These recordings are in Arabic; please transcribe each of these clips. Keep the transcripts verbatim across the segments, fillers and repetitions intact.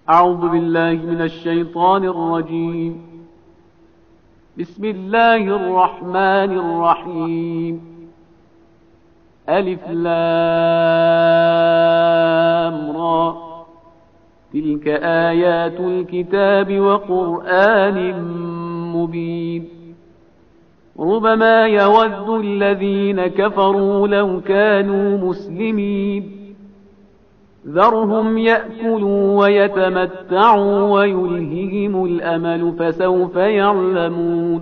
أعوذ بالله من الشيطان الرجيم. بسم الله الرحمن الرحيم. ألف لام را، تلك آيات الكتاب وقرآن مبين. ربما يود الذين كفروا لو كانوا مسلمين. ذرهم يأكلوا ويتمتعوا ويلههم الأمل فسوف يعلمون.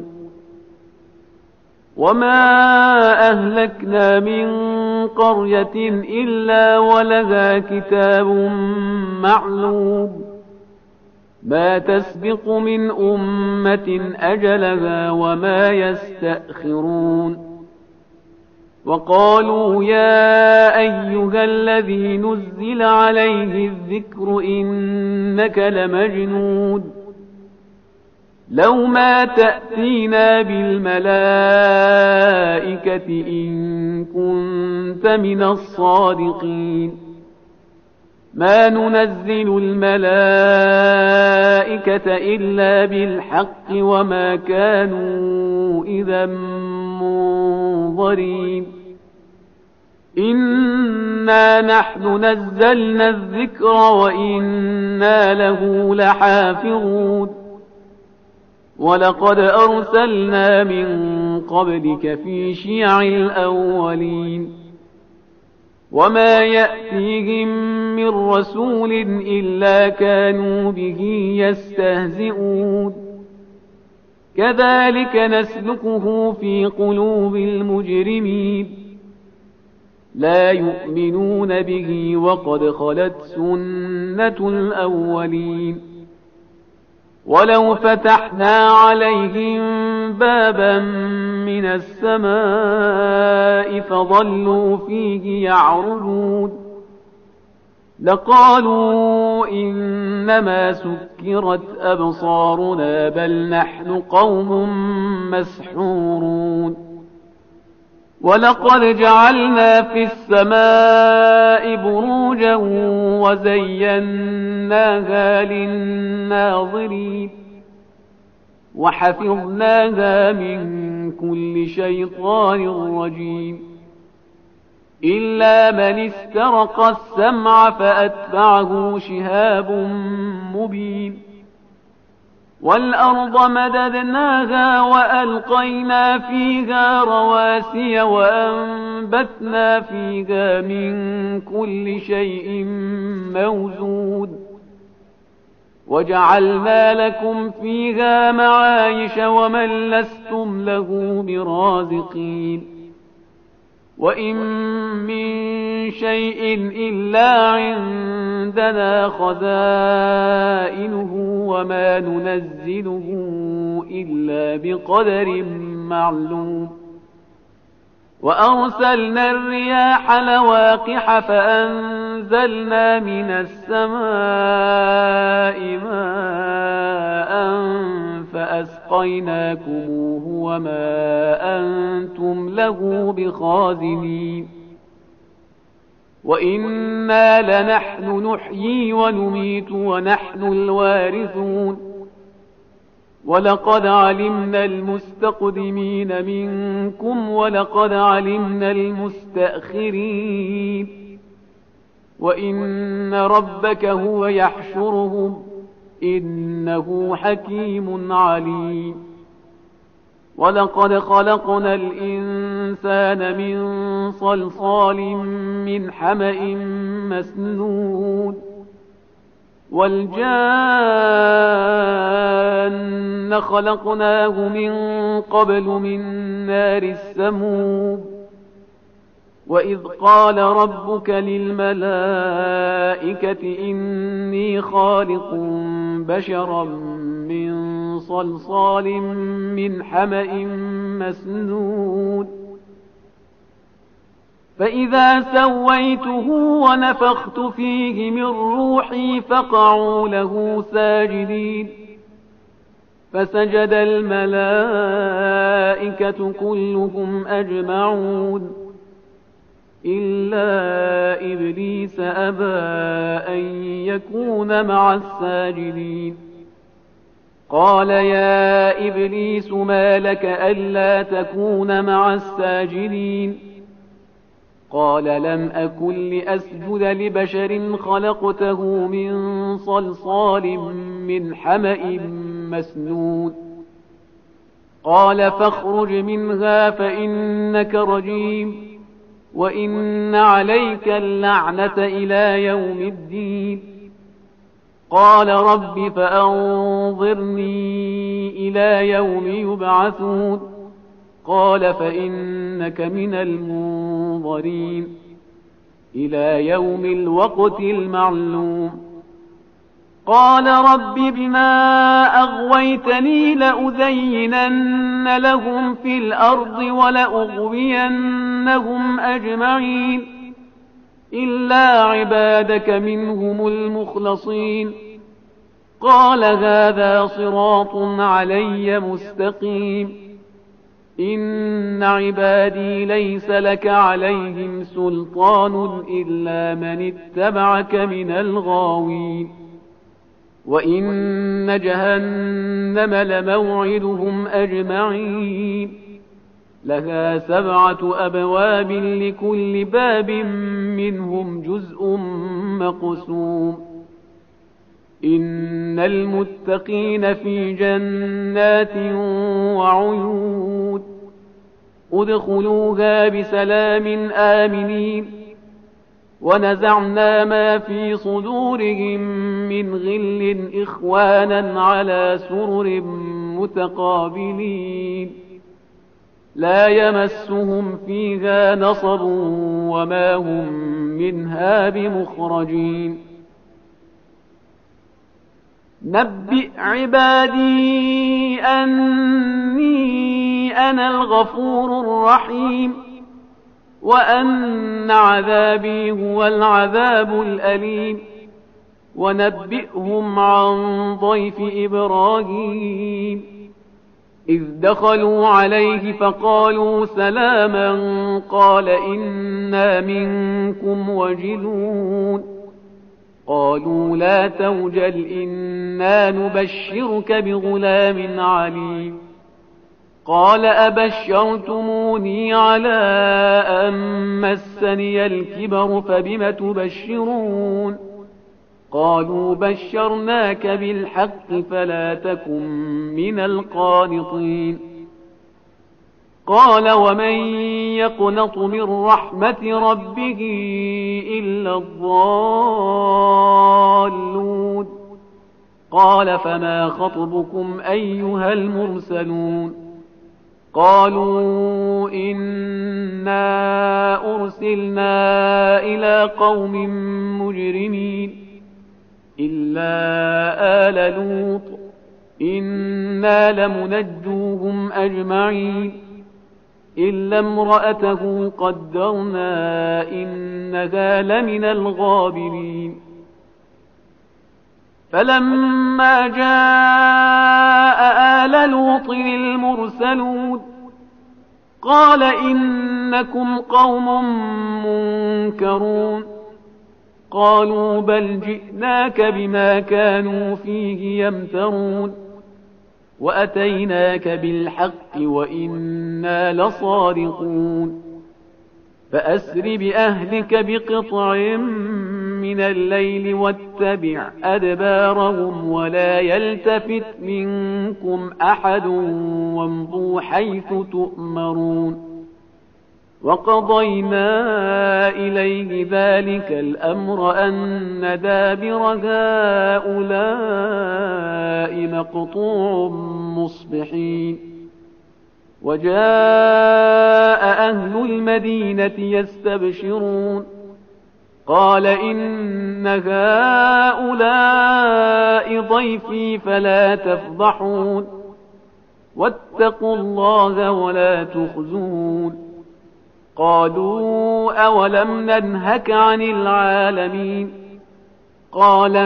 وما أهلكنا من قرية إلا ولها كتاب معلوم، ما تسبق من أمة أجلها وما يستأخرون. وقالوا يا أيها الذي نزل عليه الذكر إنك لمجنون، لو ما تأتينا بالملائكة إن كنت من الصادقين. ما ننزل الملائكة إلا بالحق وما كانوا إذا منظرين. إنا نحن نزلنا الذكر وإنا له لحافظون. ولقد أرسلنا من قبلك في شيع الأولين. وما يأتيهم من رسول إلا كانوا به يستهزئون. كذلك نسلكه في قلوب المجرمين. لا يؤمنون به وقد خلت سنة الأولين. ولو فتحنا عليهم بابا من السماء فظلوا فيه يعرجون لقالوا إنما سكرت أبصارنا بل نحن قوم مسحورون. ولقد جعلنا في السماء بروجا وزيناها للناظرين وحفظناها من كل شيطان رجيم. إلا من استرق السمع فأتبعه شهاب مبين. والأرض مددناها وألقينا فيها رواسي وأنبتنا فيها من كل شيء موزون. وجعلنا لكم فيها معايش ومن لستم له برازقين. وإن من شيء إلا عندنا خزائنه وما ننزله إلا بقدر معلوم. وأرسلنا الرياح لواقح فأنزلنا من السماء ماء فأسقيناكموه وما أنتم له بخازنين. وإنا لنحن نحيي ونميت ونحن الوارثون. ولقد علمنا المستقدمين منكم ولقد علمنا المستأخرين. وإن ربك هو يحشرهم إنه حكيم عليم. ولقد خلقنا الإنسان من صلصال من حمأ مسنون. والجان خلقناه من قبل من نار السموم. وإذ قال ربك للملائكة إني خالق بشرا من صلصال من حمأ مسنون. فإذا سويته ونفخت فيه من روحي فقعوا له ساجدين. فسجد الملائكة كلهم أجمعون إلا إبليس أبى أن يكون مع الساجدين قال يا إبليس ما لك ألا تكون مع الساجدين قال لم أكن لأسجد لبشر خلقته من صلصال من حمأ مسنون قال فاخرج منها فإنك رجيم وإن عليك اللعنة إلى يوم الدين قال رب فأنظرني إلى يوم يبعثون قال فإنك من المنظرين إلى يوم الوقت المعلوم قال رب بما أغويتني لأزينن لهم في الأرض ولأغوينهم أجمعين إلا عبادك منهم المخلصين قال هذا صراط علي مستقيم إن عبادي ليس لك عليهم سلطان إلا من اتبعك من الغاوين وإن جهنم لموعدهم أجمعين لها سبعة أبواب لكل باب منهم جزء مقسوم إن المتقين في جنات وعيون ادخلوها بسلام آمنين ونزعنا ما في صدورهم من غل إخوانا على سرر متقابلين لا يمسهم فيها نصب وما هم منها بمخرجين نبئ عبادي أني أنا الغفور الرحيم وأن عذابي هو العذاب الأليم ونبئهم عن ضيف إبراهيم إذ دخلوا عليه فقالوا سلاما قال إنا منكم وجلون قالوا لا توجل إنا نبشرك بغلام عليم قال أبشرتموني على أن مسني الكبر فبم تبشرون قالوا بشرناك بالحق فلا تكن من القانطين قال ومن يقنط من رحمة ربه إلا الضالون قال فما خطبكم أيها المرسلون قالوا إنا أرسلنا إلى قوم مجرمين إلا آل لوط إنا لمنجوهم أجمعين إلا امرأته قدرنا إنها لمن الغابرين فلما جاء آل لوط المرسلون قال إنكم قوم منكرون قالوا بل جئناك بما كانوا فيه يمترون وأتيناك بالحق وإنا لصادقون فأسر بأهلك بقطع من الليل واتبع أدبارهم ولا يلتفت منكم أحد وامضوا حيث تؤمرون وقضينا إليه ذلك الأمر أن دابر هؤلاء مقطوع مصبحين وجاء أهل المدينة يستبشرون قال إن هؤلاء ضيفي فلا تفضحون واتقوا الله ولا تخزون قالوا أولم ننهك عن العالمين قال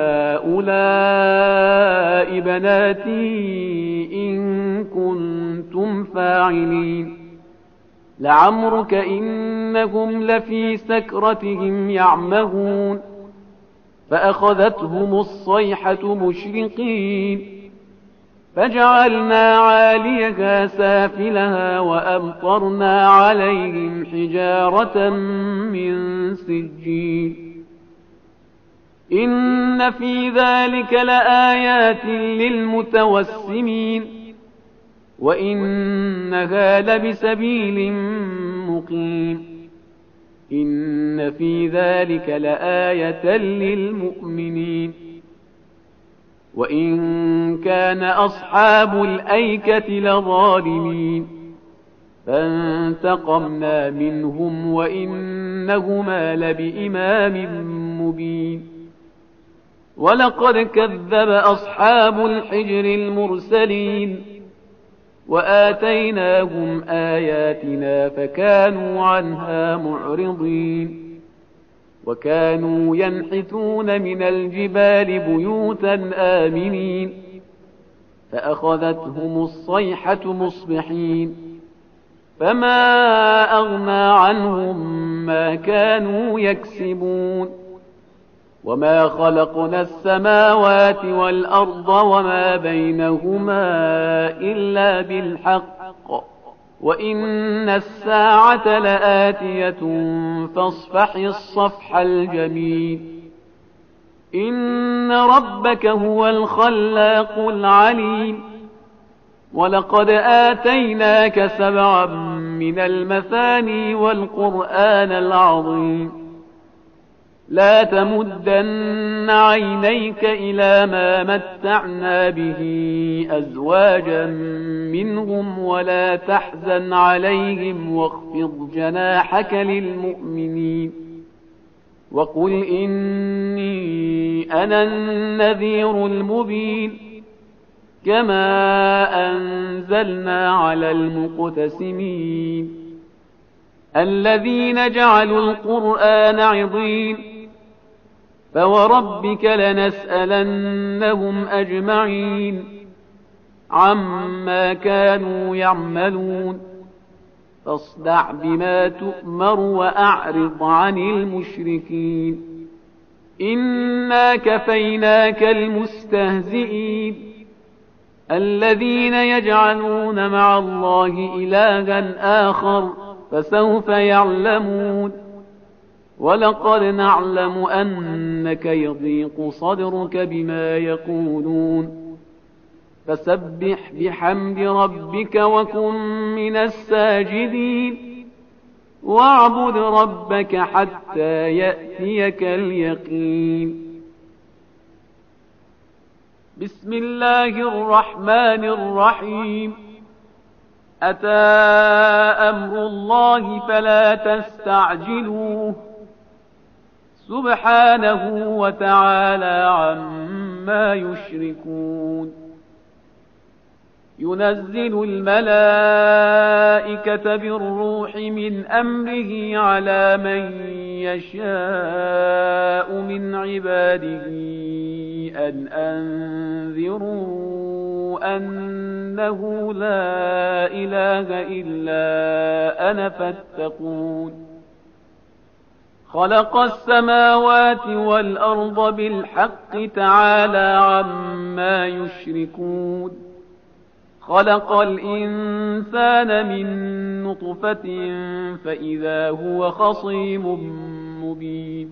هؤلاء بناتي إن كنتم فاعلين لعمرك إن إنهم لفي سكرتهم يعمهون فأخذتهم الصيحة مشرقين فجعلنا عاليها سافلها وأمطرنا عليهم حجارة من سجيل إن في ذلك لآيات للمتوسمين وإنها لبسبيل مقيم إن في ذلك لآية للمؤمنين وإن كان أصحاب الأيكة لظالمين فانتقمنا منهم وإنهما لبإمام مبين ولقد كذب أصحاب الحجر المرسلين وآتيناهم آياتنا فكانوا عنها معرضين وكانوا ينحتون من الجبال بيوتا آمنين فأخذتهم الصيحة مصبحين فما أغنى عنهم ما كانوا يكسبون وما خلقنا السماوات والأرض وما بينهما إلا بالحق وإن الساعة لآتية فاصفح الصفح الجميل إن ربك هو الخلاق العليم ولقد آتيناك سبعا من المثاني والقرآن العظيم لا تمدن عينيك إلى ما متعنا به أزواجا منهم ولا تحزن عليهم واخفض جناحك للمؤمنين وقل إني أنا النذير المبين كما أنزلنا على المقتسمين الذين جعلوا القرآن عضين فوربك لنسألنهم أجمعين عما كانوا يعملون فاصدع بما تؤمر وأعرض عن المشركين إنا كفيناك المستهزئين الذين يجعلون مع الله إلها آخر فسوف يعلمون ولقد نعلم أنك يضيق صدرك بما يقولون فسبح بحمد ربك وكن من الساجدين واعبد ربك حتى يأتيك اليقين بسم الله الرحمن الرحيم أتى أمر الله فلا تستعجلوه سبحانه وتعالى عما يشركون ينزل الملائكة بالروح من أمره على من يشاء من عباده أن أنذروا أنه لا إله إلا أنا فاتقون خلق السماوات والأرض بالحق تعالى عما يشركون خلق الإنسان من نطفة فإذا هو خصيم مبين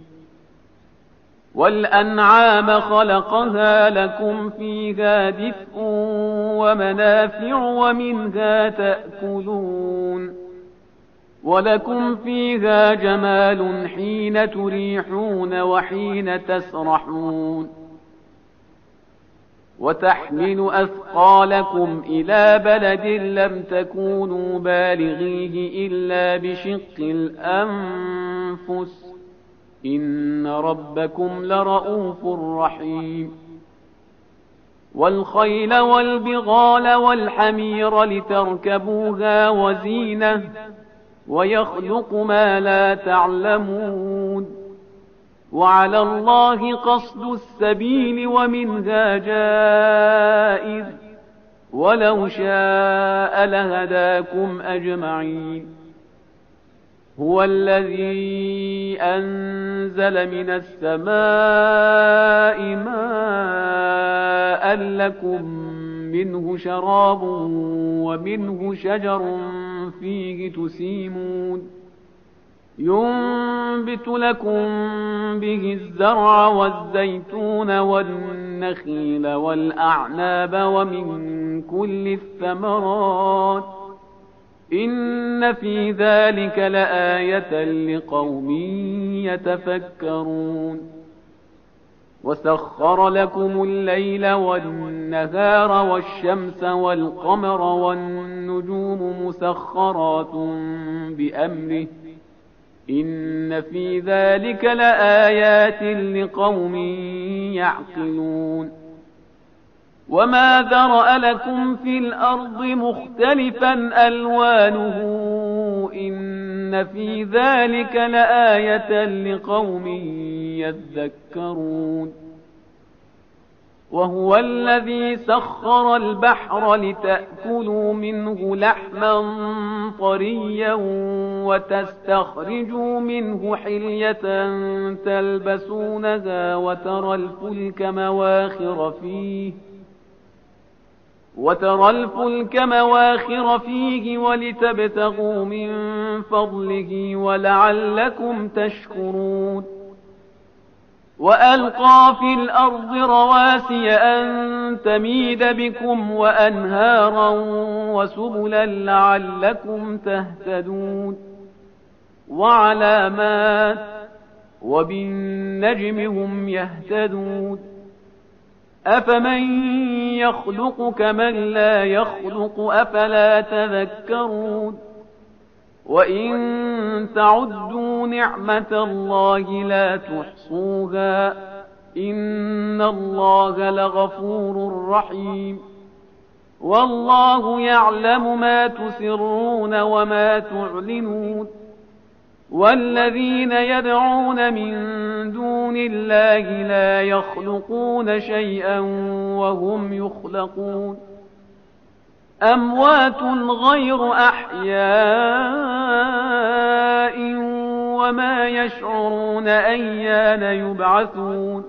والأنعام خلقها لكم فيها دفء ومنافع ومنها تأكلون ولكم فيها جمال حين تريحون وحين تسرحون وتحمل أثقالكم إلى بلد لم تكونوا بالغيه إلا بشق الأنفس إن ربكم لرؤوف رحيم والخيل والبغال والحمير لتركبوها وزينة ويخلق ما لا تعلمون وعلى الله قصد السبيل ومنها جائز ولو شاء لهداكم أجمعين هو الذي أنزل من السماء ماء لكم منه شراب ومنه شجر فيه تسيمون ينبت لكم به الزرع والزيتون والنخيل والأعناب ومن كل الثمرات إن في ذلك لآية لقوم يتفكرون وسخر لكم الليل والنهار والشمس والقمر والنجوم مسخرات بأمره إن في ذلك لآيات لقوم يعقلون وما ذرأ لكم في الأرض مختلفا ألوانه إن في ذلك لآية لقوم يذكرون وهو الذي سخر البحر لتأكلوا منه لحما طريا وتستخرجوا منه حلية تلبسونها وترى الفلك مواخر فيه وترى الفلك مواخر فيه ولتبتغوا من فضله ولعلكم تشكرون وألقى في الأرض رواسي أن تميد بكم وأنهارا وسبلا لعلكم تهتدون وعلامات وبالنجم هم يهتدون أفمن يخلق كمن لا يخلق أفلا تذكرون وإن تعدوا نعمة الله لا تحصوها إن الله لغفور رحيم والله يعلم ما تسرون وما تعلنون والذين يدعون من دون الله لا يخلقون شيئا وهم يخلقون أموات غير أحياء وما يشعرون أيان يبعثون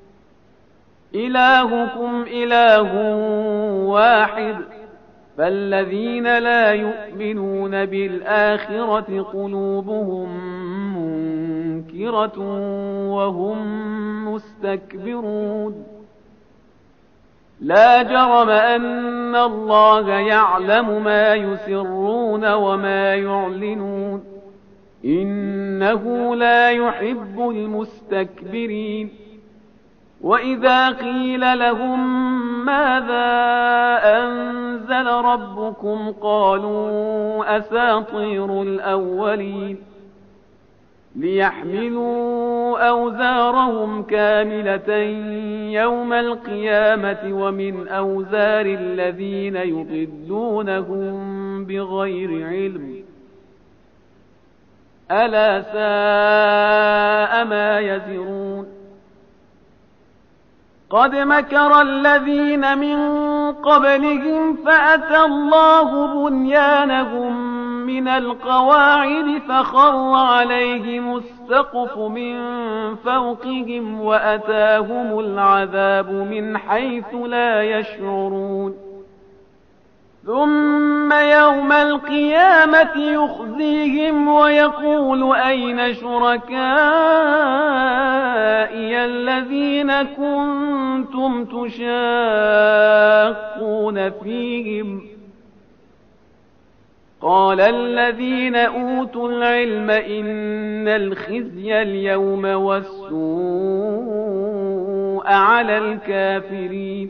إلهكم إله واحد فالذين لا يؤمنون بالآخرة قلوبهم منكرة وهم مستكبرون لا جرم أن الله يعلم ما يسرون وما يعلنون إنه لا يحب المستكبرين وإذا قيل لهم ماذا أنزل ربكم قالوا أساطير الأولين ليحملوا أوزارهم كاملة يوم القيامة ومن أوزار الذين يضلونهم بغير علم ألا ساء ما يزرون قد مكر الذين من قبلهم فأتى الله بنيانهم من القواعد فخر عليهم السقف من فوقهم وأتاهم العذاب من حيث لا يشعرون ثم يوم القيامة يخزيهم ويقول أين شركائي الذين كنتم تشاقون فيهم قال الذين أوتوا العلم إن الخزي اليوم والسوء على الكافرين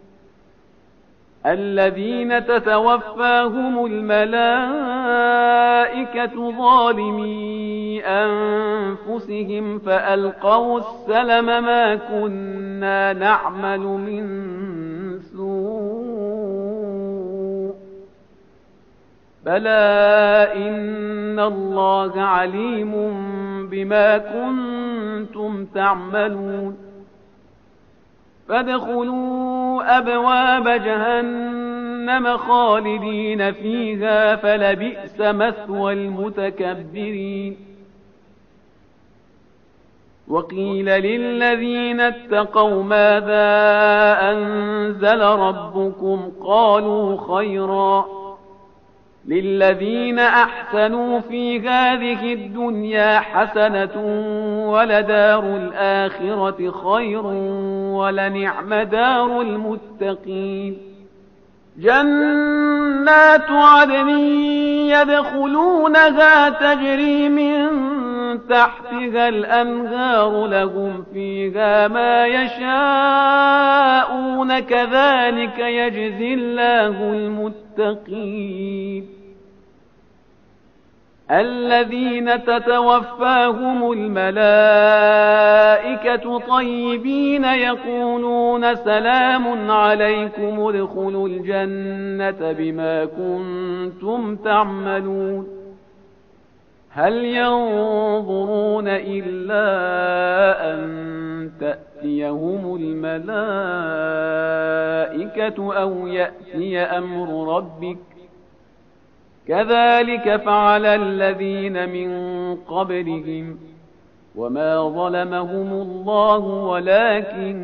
الذين تتوفاهم الملائكة ظالمي أنفسهم فألقوا السلم ما كنا نعمل من سوء بلى إن الله عليم بما كنتم تعملون فادخلوا أبواب جهنم جهنم خالدين فيها فلبئس مثوى المتكبرين. وقيل للذين اتقوا ماذا أنزل ربكم قالوا خيرا للذين أحسنوا في هذه الدنيا حسنة ولدار الآخرة خير ولنعم دار المتقين. جنات عدن يدخلونها تجري من تحتها الأنهار لهم فيها ما يشاءون كذلك يجزي الله المتقين. الذين تتوفاهم الملائكة طيبين يقولون سلام عليكم ادخلوا الجنة بما كنتم تعملون. هل ينظرون إلا أن تأتيهم الملائكة أو يأتي أمر ربك كذلك فعل الذين من قبلهم وما ظلمهم الله ولكن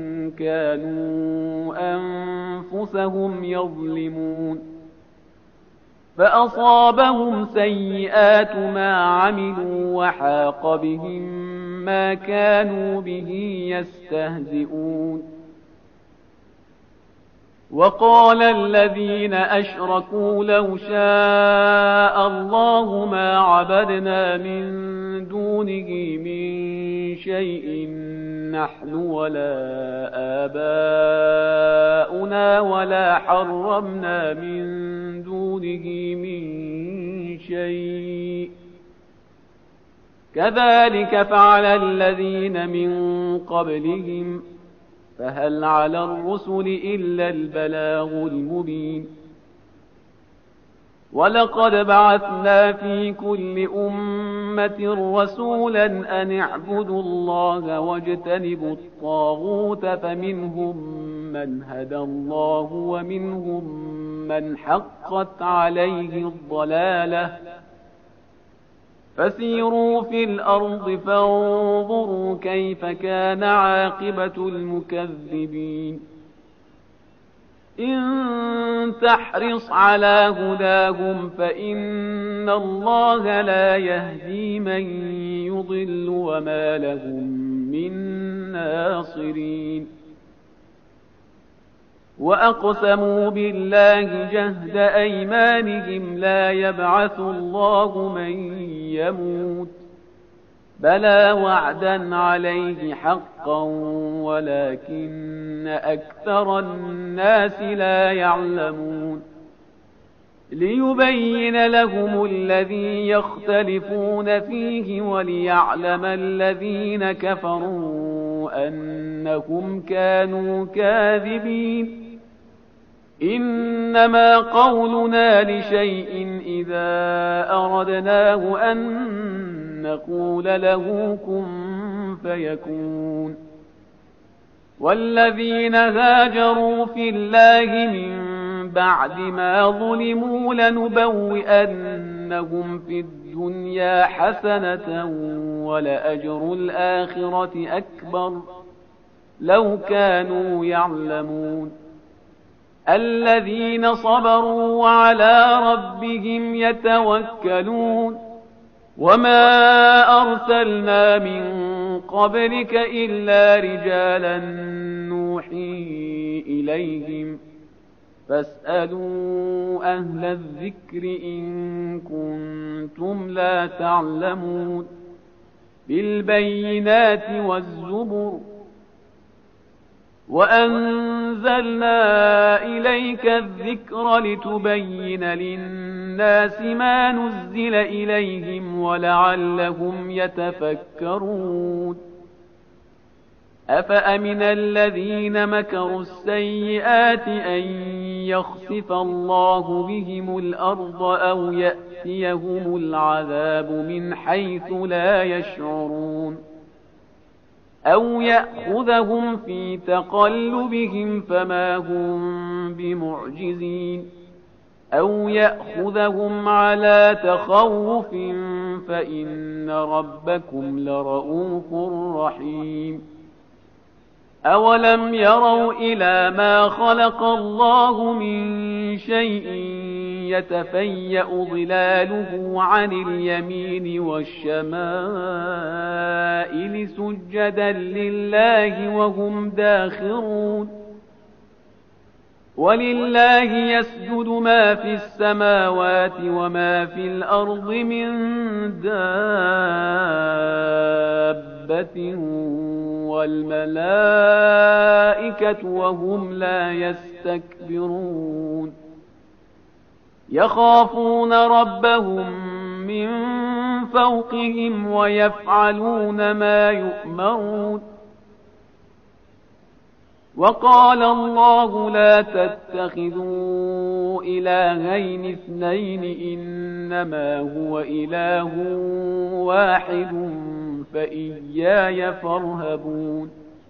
كانوا أنفسهم يظلمون. فأصابهم سيئات ما عملوا وحاق بهم ما كانوا به يستهزئون. وقال الذين أشركوا لو شاء الله ما عبدنا من دونه من شيء نحن ولا آباؤنا ولا حرمنا من دونه من شيء كذلك فعل الذين من قبلهم فهل على الرسل إلا البلاغ المبين. ولقد بعثنا في كل أمة رسولا أن اعبدوا الله واجتنبوا الطاغوت فمنهم من هدى الله ومنهم من حقت عليه الضلالة فسيروا في الأرض فانظروا كيف كان عاقبة المكذبين. إن تحرص على هداهم فإن الله لا يهدي من يضل وما لهم من ناصرين. وأقسموا بالله جهد أيمانهم لا يبعث الله من يموت بلى وعدا عليه حقا ولكن أكثر الناس لا يعلمون. ليبين لهم الذي يختلفون فيه وليعلم الذين كفروا أنهم كانوا كاذبين. إنما قولنا لشيء إذا أردناه أن نقول له كن فيكون. والذين هاجروا في الله من بعد ما ظلموا لنبوئنهم في الدنيا حسنة ولأجر الآخرة أكبر لو كانوا يعلمون. الذين صبروا وعلى ربهم يتوكلون. وما أرسلنا من قبلك إلا رجالا نوحي إليهم فاسألوا أهل الذكر إن كنتم لا تعلمون. بالبينات والزبر وأنزلنا إليك الذكر لتبين للناس ما نزل إليهم ولعلهم يتفكرون. أفأمن الذين مكروا السيئات أن يخسف الله بهم الأرض أو يأتيهم العذاب من حيث لا يشعرون. أو يأخذهم في تقلبهم فما هم بمعجزين أو يأخذهم على تخوف فإن ربكم لرؤوف رحيم أولم يروا إلى ما خلق الله من شيء يتفيأ ظلاله عن اليمين والشمائل سجدا لله وهم داخرون ولله يسجد ما في السماوات وما في الأرض من دابة والملائكة وهم لا يستكبرون يخافون ربهم من فوقهم ويفعلون ما يؤمرون وقال الله لا تتخذوا إلهين اثنين إنما هو إله واحد فإياي فارهبون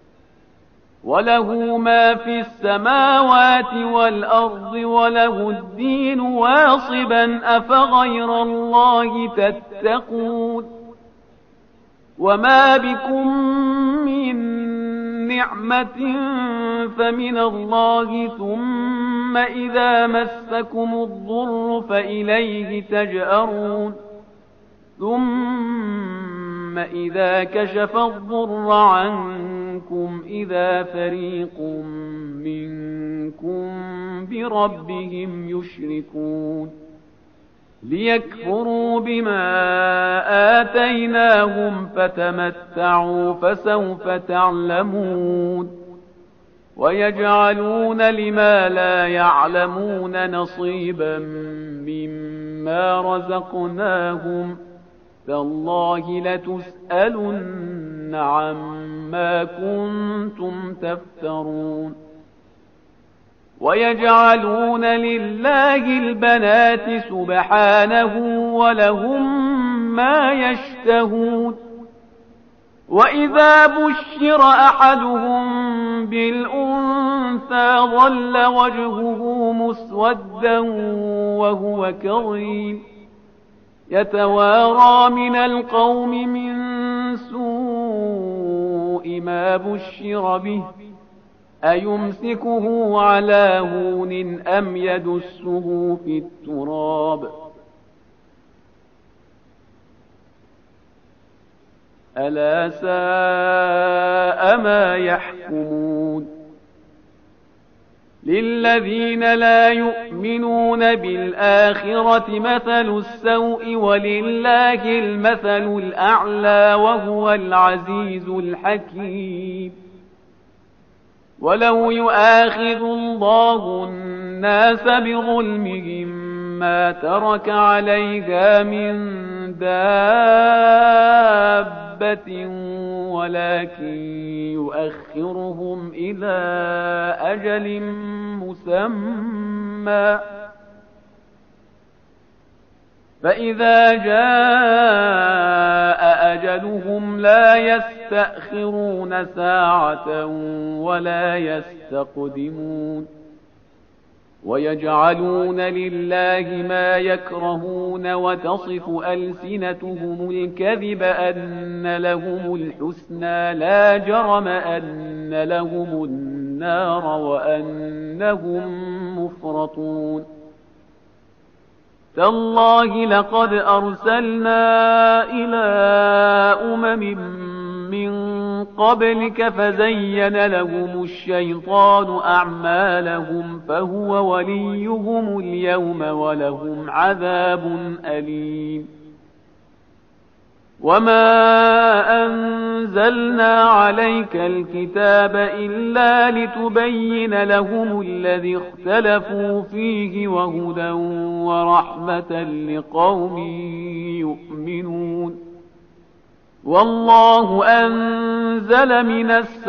وله ما في السماوات والأرض وله الدين واصبا أفغير الله تتقون وما بكم من نعمة فمن الله ثم إذا مسكم الضر فإليه تجأرون ثم إذا كشف الضر عنكم إذا فريق منكم بربهم يشركون ليكفروا بما آتيناهم فتمتعوا فسوف تعلمون ويجعلون لما لا يعلمون نصيبا مما رزقناهم تالله لتسألن عما كنتم تفترون ويجعلون لله البنات سبحانه ولهم ما يشتهون وإذا بشر أحدهم بالأنثى ظل وجهه مسودا وهو كظيم يتوارى من القوم من سوء ما بشر به أيمسكه على هون أم يدسه في التراب ألا ساء ما يحكمون للذين لا يؤمنون بالآخرة مثل السوء ولله المثل الأعلى وهو العزيز الحكيم ولو يؤاخذ الله الناس بظلمهم ما ترك عليها من دابة ولكن يؤخرهم إلى أجل مسمى فإذا جاء أجلهم لا يستأخرون ساعة ولا يستقدمون ويجعلون لله ما يكرهون وتصف ألسنتهم الكذب أن لهم الحسنى لا جرم أن لهم النار وأنهم مفرطون تالله لقد أرسلنا إلى أمم من قبلك فزين لهم الشيطان أعمالهم فهو وليهم اليوم ولهم عذاب أليم وما أنزلنا عليك الكتاب إلا لتبين لهم الذي اختلفوا فيه وهدى ورحمة لقوم يؤمنون والله أنزل من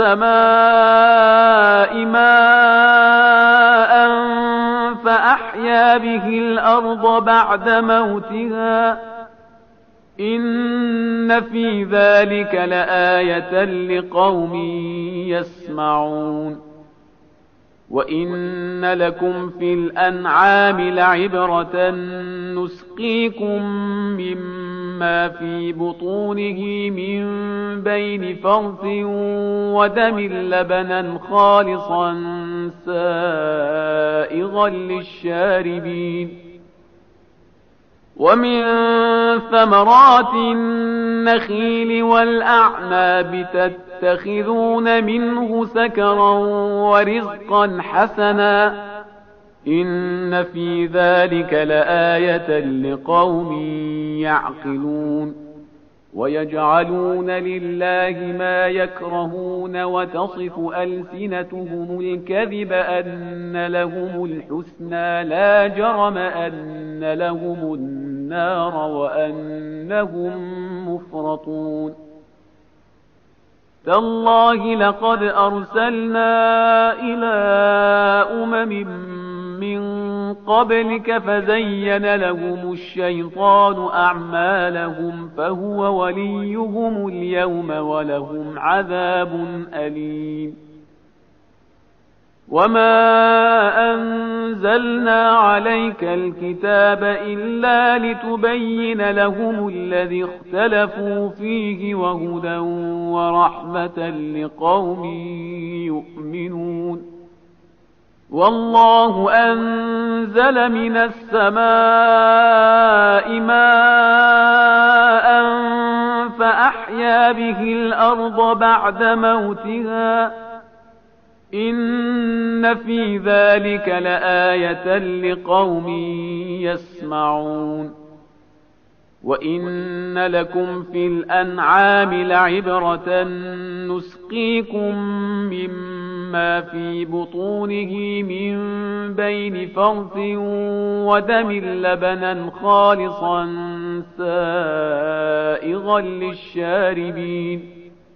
السماء ماء فأحيا به الأرض بعد موتها إن في ذلك لآية لقوم يسمعون وإن لكم في الأنعام لعبرة نسقيكم مما في بطونه من بين فرث ودم لبنا خالصا سائغا للشاربين ومن ثمرات النخيل والأعناب تتخذون منه سكرا ورزقا حسنا إن في ذلك لآية لقوم يعقلون ويجعلون لله ما يكرهون وتصف ألسنتهم الكذب أن لهم الحسنى لا جرم أن لهم النار وأنهم مفرطون تالله لقد أرسلنا إلى أمم من قبلك فزين لهم الشيطان أعمالهم فهو وليهم اليوم ولهم عذاب أليم وما أنزلنا عليك الكتاب إلا لتبين لهم الذي اختلفوا فيه وهدى ورحمة لقوم يؤمنون والله أنزل من السماء ماء فأحيا به الأرض بعد موتها إن في ذلك لآية لقوم يسمعون وإن لكم في الأنعام لعبرة نسقيكم مما في بطونه من بين فرث ودم لبنا خالصا سائغا للشاربين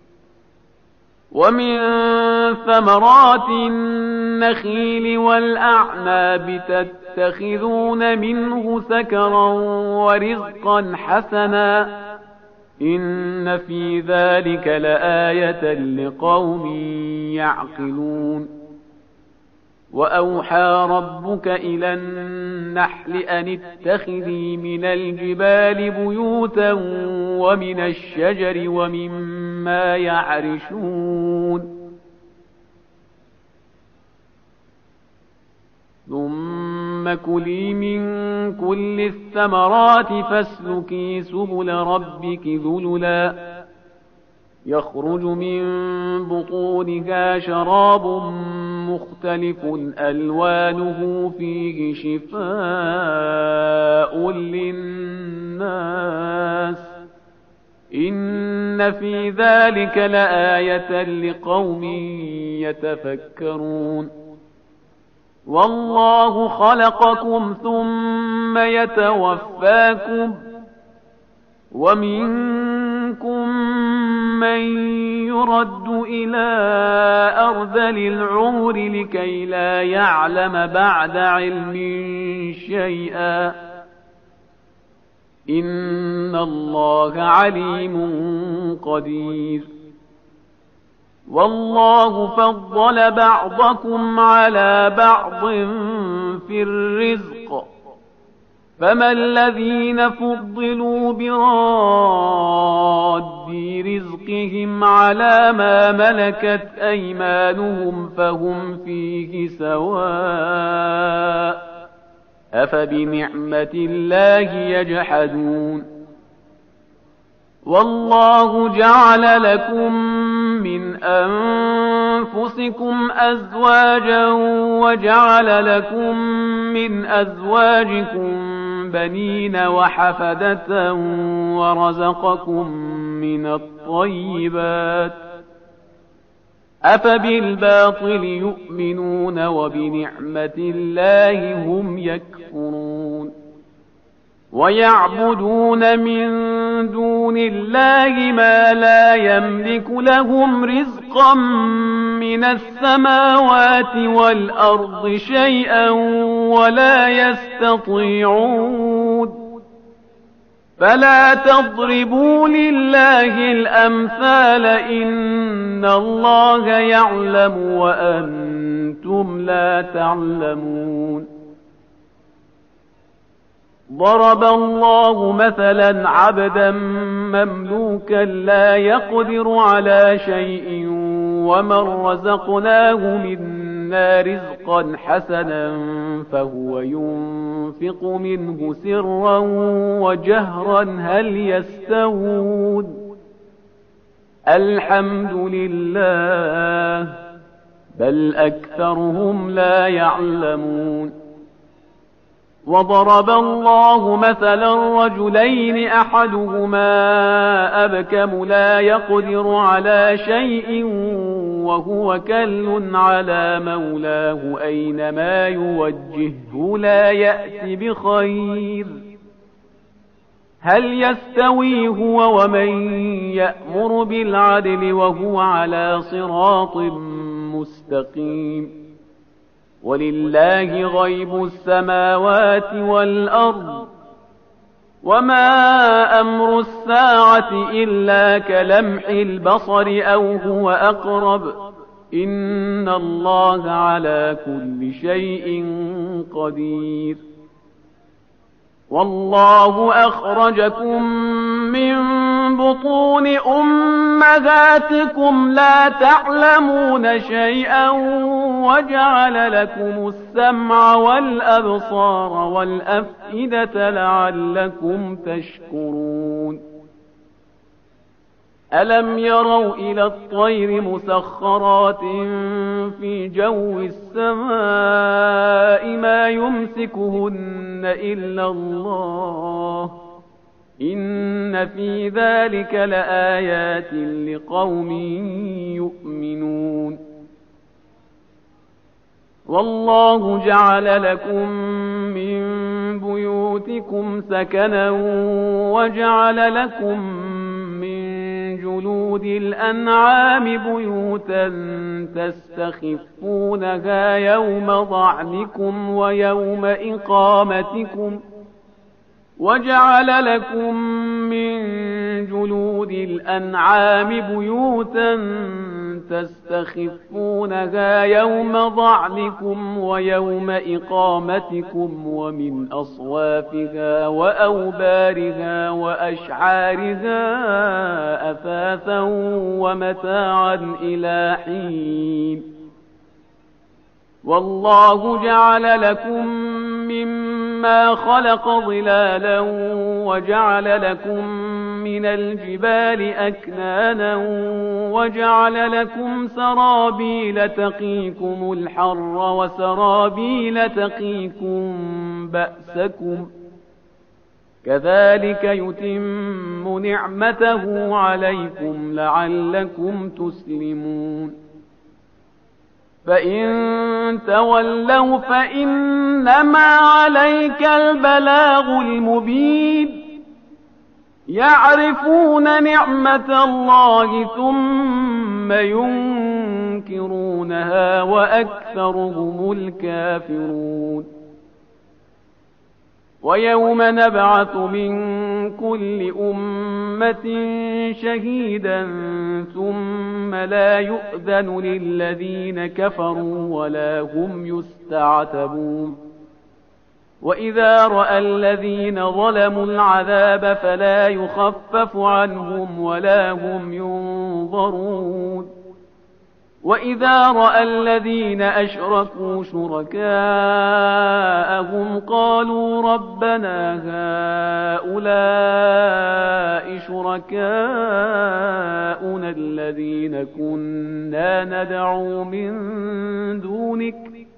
ومن ثمرات النخيل والأعناب تتخذون منه سكرا ورزقا حسنا إن في ذلك لآية لقوم يعقلون وأوحى ربك إلى النحل أن اتخذي من الجبال بيوتا ومن الشجر ومما يعرشون ثم كلي من كل الثمرات فاسلكي سبل ربك ذللا يخرج من بطونها شراب مختلف ألوانه فيه شفاء للناس إن في ذلك لآية لقوم يتفكرون والله خلقكم ثم يتوفاكم ومنكم من يرد إلى أرذل العمر لكي لا يعلم بعد علم شيئا إن الله عليم قدير والله فضل بعضكم على بعض في الرزق فما الذين فضلوا براد رزقهم على ما ملكت أيمانهم فهم فيه سواء أفبنعمة الله يجحدون والله جعل لكم من أنفسكم أزواجا وجعل لكم من أزواجكم بنين وحفدة ورزقكم من الطيبات أفبالباطل يؤمنون وبنعمة الله هم يكفرون ويعبدون من دون الله ما لا يملك لهم رزقا من السماوات والأرض شيئا ولا يستطيعون فلا تضربوا لله الأمثال إن الله يعلم وأنتم لا تعلمون. ضرب الله مثلا عبدا مملوكا لا يقدر على شيء ومن رزقناه منا رزقا حسنا فهو ينفق منه سرا وجهرا هل يستوون؟ الحمد لله بل أكثرهم لا يعلمون. وضرب الله مثلا رجلين أحدهما أبكم لا يقدر على شيء وهو كل على مولاه أينما يوجهه لا يأت بخير. هل يستوي هو ومن يأمر بالعدل وهو على صراط مستقيم؟ ولله غيب السماوات والأرض وما أمر الساعة إلا كلمح البصر أو هو أقرب إن الله على كل شيء قدير. والله أخرجكم من بطون أمهاتكم لا تعلمون شيئا وجعل لكم السمع والأبصار والأفئدة لعلكم تشكرون. ألم يروا إلى الطير مسخرات في جو السماء ما يمسكهن إلا الله إن في ذلك لآيات لقوم يؤمنون. والله جعل لكم من بيوتكم سكنا وجعل لكم من جلود الأنعام بيوتا تستخفونها يوم ضعنكم ويوم إقامتكم وجعل لكم من جلود الأنعام بيوتا تستخفونها يوم ضعنكم ويوم إقامتكم ومن أصوافها وأوبارها وأشعارها أثاثا ومتاعا إلى حين. والله جعل لكم مما خلق ظلالا وجعل لكم من الجبال أكنانا وجعل لكم سرابيل تقيكم الحر وسرابيل تقيكم بأسكم كذلك يتم نعمته عليكم لعلكم تسلمون. فإن تولوا فإنما عليك البلاغ المبين. يعرفون نعمة الله ثم ينكرونها وأكثرهم الكافرون. ويوم نبعث من كل أمة شهيدا ثم لا يؤذن للذين كفروا ولا هم يستعتبون. وإذا رأى الذين ظلموا العذاب فلا يخفف عنهم ولا هم ينظرون. وإذا رأى الذين أشركوا شركاءهم قالوا ربنا هؤلاء شركاؤنا الذين كنا ندعو من دونك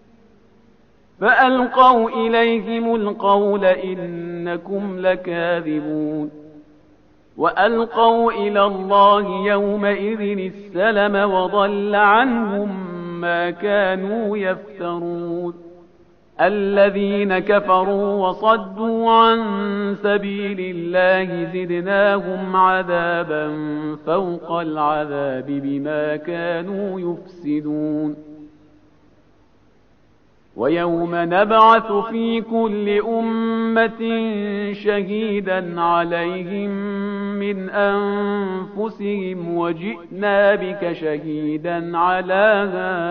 فألقوا إليهم القول إنكم لكاذبون. وألقوا إلى الله يومئذ السلم وضل عنهم ما كانوا يفترون. الذين كفروا وصدوا عن سبيل الله زدناهم عذابا فوق العذاب بما كانوا يفسدون. ويوم نبعث في كل أمة شهيدا عليهم من أنفسهم وجئنا بك شهيدا على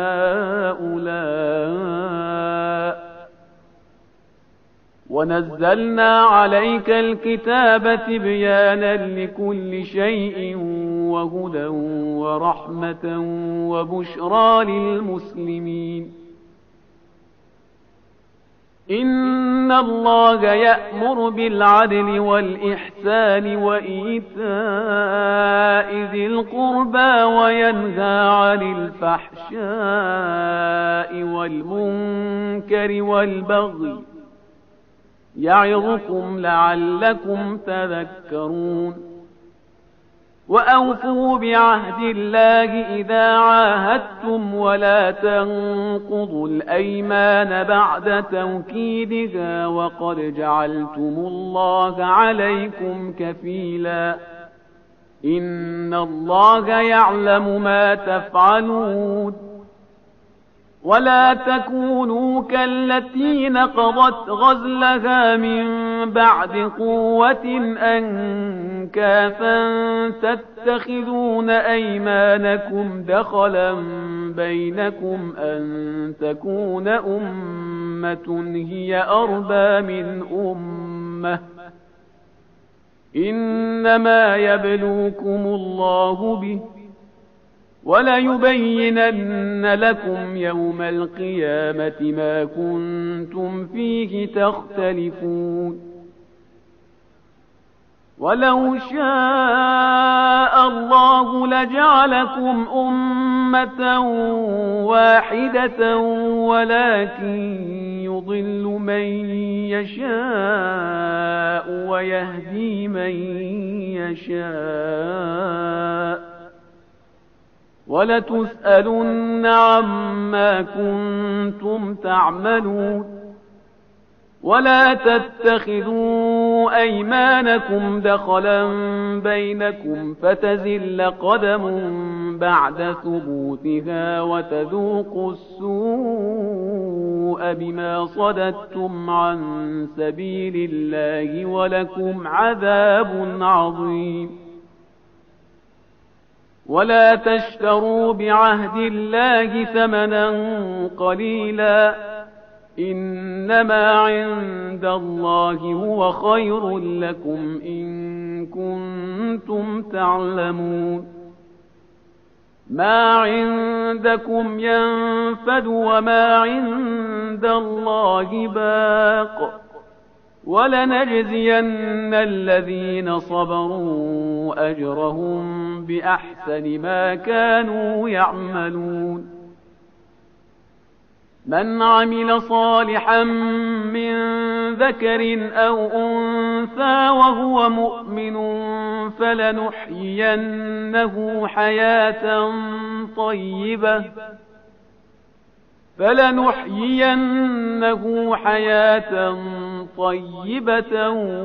هؤلاء ونزلنا عليك الكتاب تبيانا لكل شيء وهدى ورحمة وبشرى للمسلمين. إن الله يأمر بالعدل والإحسان وإيتاء ذي القربى وينهى عن الفحشاء والمنكر والبغي يعظكم لعلكم تذكرون. وأوفوا بعهد الله إذا عاهدتم ولا تنقضوا الأيمان بعد توكيدها وقد جعلتم الله عليكم كفيلا إن الله يعلم ما تفعلون. ولا تكونوا كالتي نقضت غزلها من بعد قوة أنكاثا تتخذون أيمانكم دخلا بينكم أن تكون أمة هي أربى من أمة إنما يبلوكم الله به وليبينن لكم يوم القيامة ما كنتم فيه تختلفون. ولو شاء الله لجعلكم أمة واحدة ولكن يضل من يشاء ويهدي من يشاء ولتسألن عما كنتم تعملون. ولا تتخذوا أيمانكم دخلا بينكم فتزل قدم بعد ثبوتها وتذوقوا السوء بما صددتم عن سبيل الله ولكم عذاب عظيم. ولا تشتروا بعهد الله ثمنا قليلا إنما عند الله هو خير لكم إن كنتم تعلمون. ما عندكم ينفد وما عند الله باق ولنجزين الذين صبروا أجرهم بأحسن ما كانوا يعملون. من عمل صالحا من ذكر أو أنثى وهو مؤمن فلنحيينه حياة طيبة فلنحيينه حياة طيبة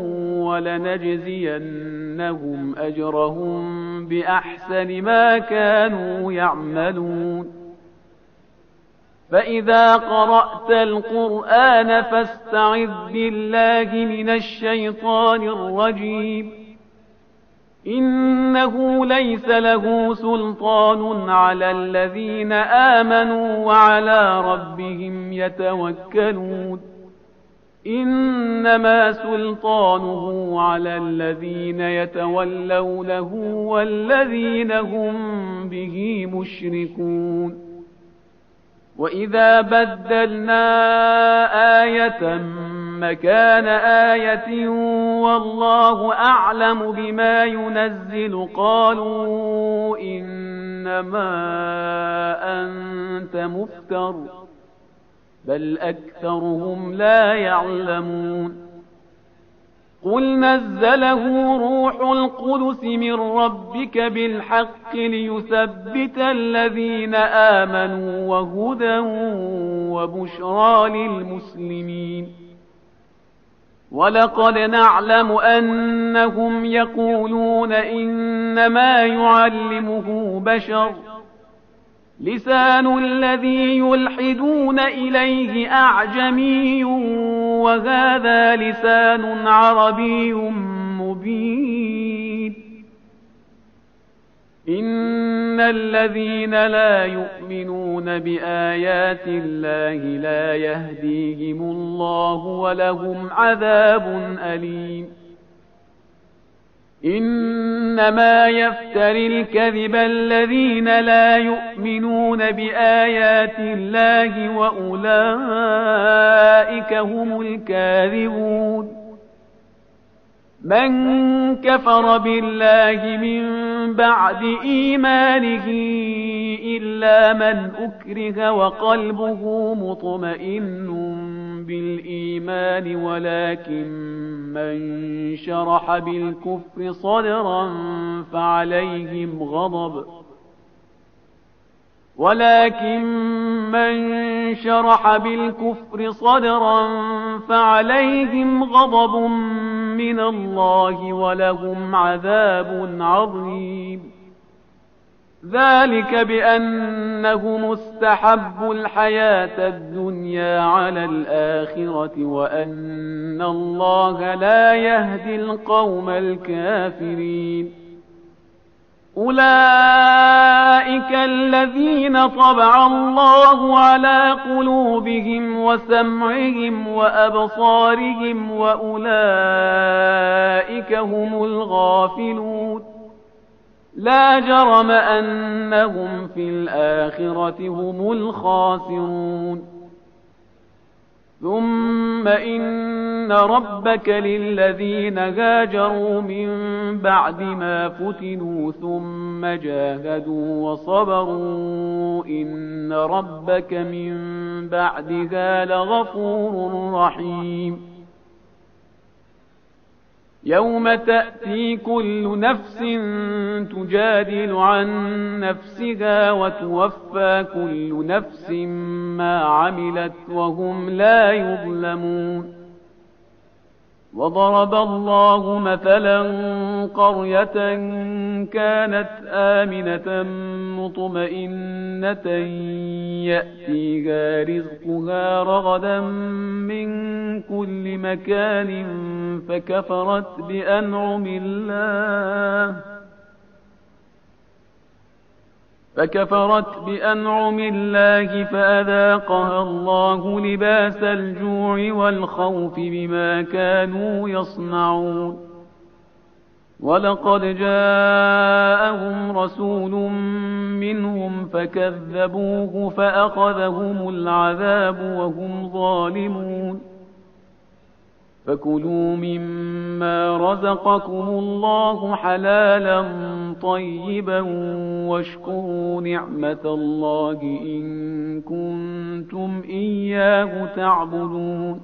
ولنجزينهم أجرهم بأحسن ما كانوا يعملون. فإذا قرأت القرآن فاستعذ بالله من الشيطان الرجيم إنه ليس له سلطان على الذين آمنوا وعلى ربهم يتوكلون. إنما سلطانه على الذين يتولونه والذين هم به مشركون. وإذا بدلنا آية مكان آية والله أعلم بما ينزل قالوا إنما أنت مفتر بل أكثرهم لا يعلمون. قل نزله روح القدس من ربك بالحق ليثبت الذين آمنوا وهدى وبشرى للمسلمين. ولقد نعلم أنهم يقولون إنما يعلمه بشر لسان الذي يلحدون إليه أعجمي وهذا لسان عربي مبين إن الذين لا يؤمنون بآيات الله لا يهديهم الله ولهم عذاب أليم إنما يفتري الكذب الذين لا يؤمنون بآيات الله وأولئك هم الكاذبون من كفر بالله من بعد إيمانه إلا من أكره وقلبه مطمئن بالإيمان ولكن من شرح بالكفر صدرا فعليهم غضب ولكن من شرح بالكفر صدرا فعليهم غضب من الله ولهم عذاب عظيم ذلك بأنهم استحبوا الحياة الدنيا على الآخرة وأن الله لا يهدي القوم الكافرين أولئك الذين طبع الله على قلوبهم وسمعهم وأبصارهم وأولئك هم الغافلون لا جرم أنهم في الآخرة هم الخاسرون ثم إن ربك للذين هاجروا من بعد ما فتنوا ثم جاهدوا وصبروا إن ربك من بعدها لغفور رحيم يوم تأتي كل نفس تجادل عن نفسها وتوفى كل نفس ما عملت وهم لا يظلمون وضرب الله مثلا قرية كانت آمنة مطمئنة يأتيها رزقها رغدا من كل مكان فكفرت بأنعم الله فكفرت بأنعم الله فأذاقها الله لباس الجوع والخوف بما كانوا يصنعون ولقد جاءهم رسول منهم فكذبوه فأخذهم العذاب وهم ظالمون فكلوا مما رزقكم الله حلالا طيبا واشكروا نعمة الله إن كنتم إياه تعبدون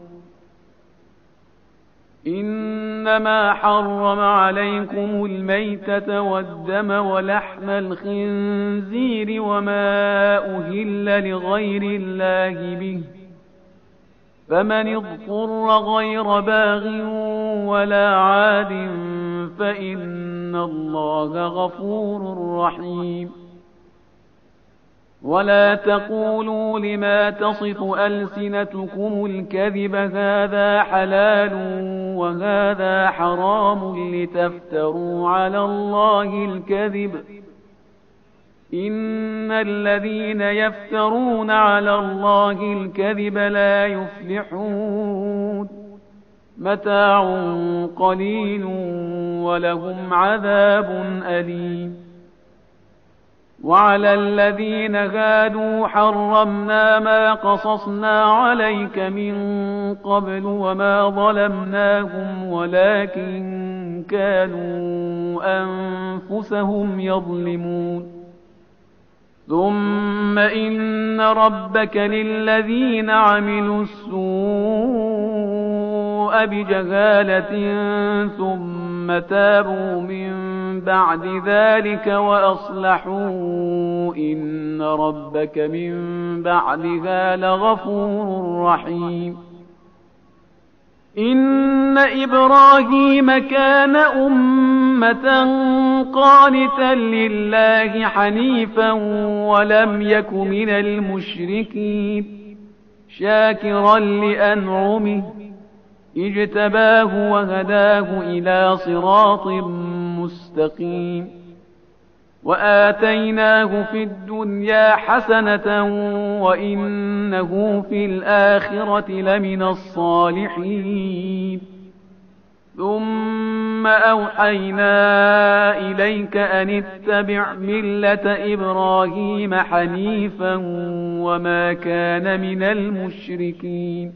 إنما حرم عليكم الميتة والدم ولحم الخنزير وما أهل لغير الله به فمن اضطر غير باغ ولا عاد فإن الله غفور رحيم ولا تقولوا لما تصف ألسنتكم الكذب هذا حلال وهذا حرام لتفتروا على الله الكذب إن الذين يفترون على الله الكذب لا يفلحون متاع قليل ولهم عذاب أليم وعلى الذين هادوا حرمنا ما قصصنا عليك من قبل وما ظلمناهم ولكن كانوا أنفسهم يظلمون ثم إن ربك للذين عملوا السوء بجهالة ثم تابوا من بعد ذلك وأصلحوا إن ربك من بعدها لغفور رحيم إن إبراهيم كان أمة أمة قانتا لله حنيفا ولم يك من المشركين شاكرا لأنعمه اجتباه وهداه إلى صراط مستقيم وآتيناه في الدنيا حسنة وإنه في الآخرة لمن الصالحين ثم أوحينا إليك أن اتبع ملة إبراهيم حنيفا وما كان من المشركين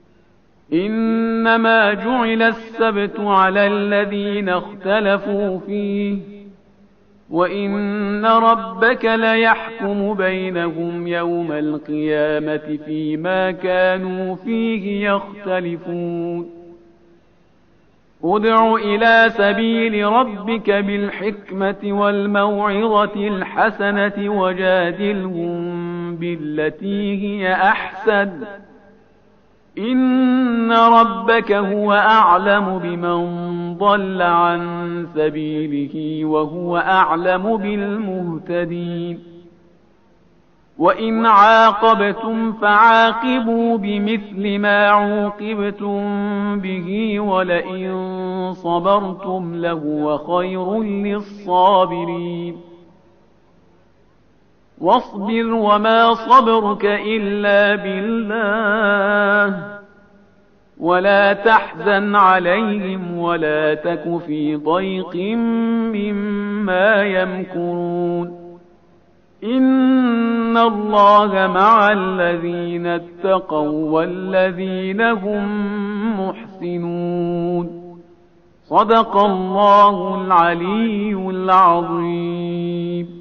إنما جعل السبت على الذين اختلفوا فيه وإن ربك ليحكم بينهم يوم القيامة فيما كانوا فيه يختلفون ادع إلى سبيل ربك بالحكمة والموعظة الحسنة وجادلهم بالتي هي أحسن إن ربك هو أعلم بمن ضل عن سبيله وهو أعلم بالمهتدين وإن عاقبتم فعاقبوا بمثل ما عوقبتم به ولئن صبرتم لهو خير للصابرين واصبر وما صبرك إلا بالله ولا تحزن عليهم ولا تك في ضيق مما يمكرون إن الله مع الذين اتقوا والذين هم محسنون صدق الله العلي العظيم.